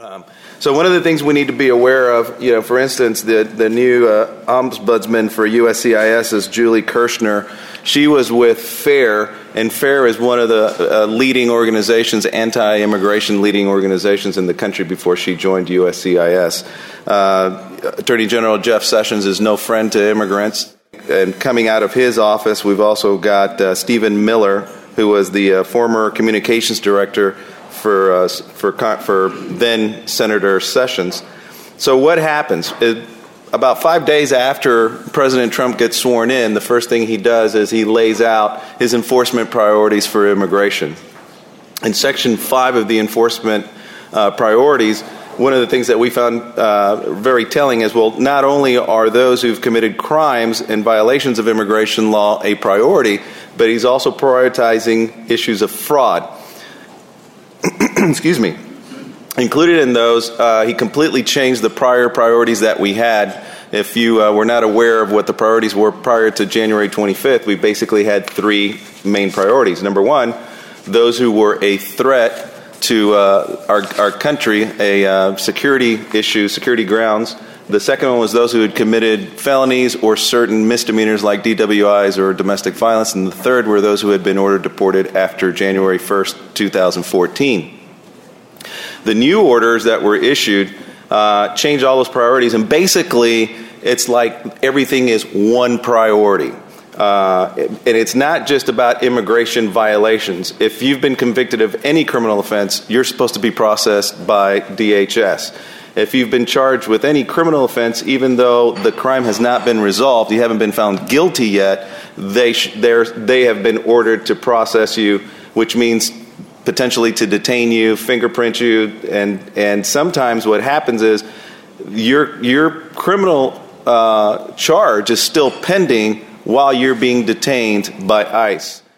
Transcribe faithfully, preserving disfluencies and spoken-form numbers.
Um, so one of the things we need to be aware of, you know, for instance, the the new uh, ombudsman for U S C I S is Julie Kirshner. She was with FAIR, and FAIR is one of the uh, leading organizations, anti-immigration leading organizations in the country before she joined U S C I S. Uh, Attorney General Jeff Sessions is no friend to immigrants. And coming out of his office, we've also got uh, Stephen Miller, who was the uh, former communications director for uh, for for then Senator Sessions. So what happens? It, about five days after President Trump gets sworn in, the first thing he does is he lays out his enforcement priorities for immigration. In Section five of the enforcement uh, priorities, one of the things that we found uh, very telling is, well, not only are those who've committed crimes and violations of immigration law a priority, but he's also prioritizing issues of fraud. Excuse me. Included in those, uh, he completely changed the prior priorities that we had. If you uh, were not aware of what the priorities were prior to January twenty-fifth, we basically had three main priorities. Number one, those who were a threat to uh, our, our country, a uh, security issue, security grounds. The second one was those who had committed felonies or certain misdemeanors like D W Is or domestic violence. And the third were those who had been ordered deported after January first, two thousand fourteen. The new orders that were issued uh, changed all those priorities, and basically it's like everything is one priority. Uh, and it's not just about immigration violations. If you've been convicted of any criminal offense, you're supposed to be processed by D H S. If you've been charged with any criminal offense, even though the crime has not been resolved, you haven't been found guilty yet, they sh- they have been ordered to process you, which means potentially to detain you, fingerprint you, and and sometimes what happens is your your criminal uh, charge is still pending while you're being detained by ICE.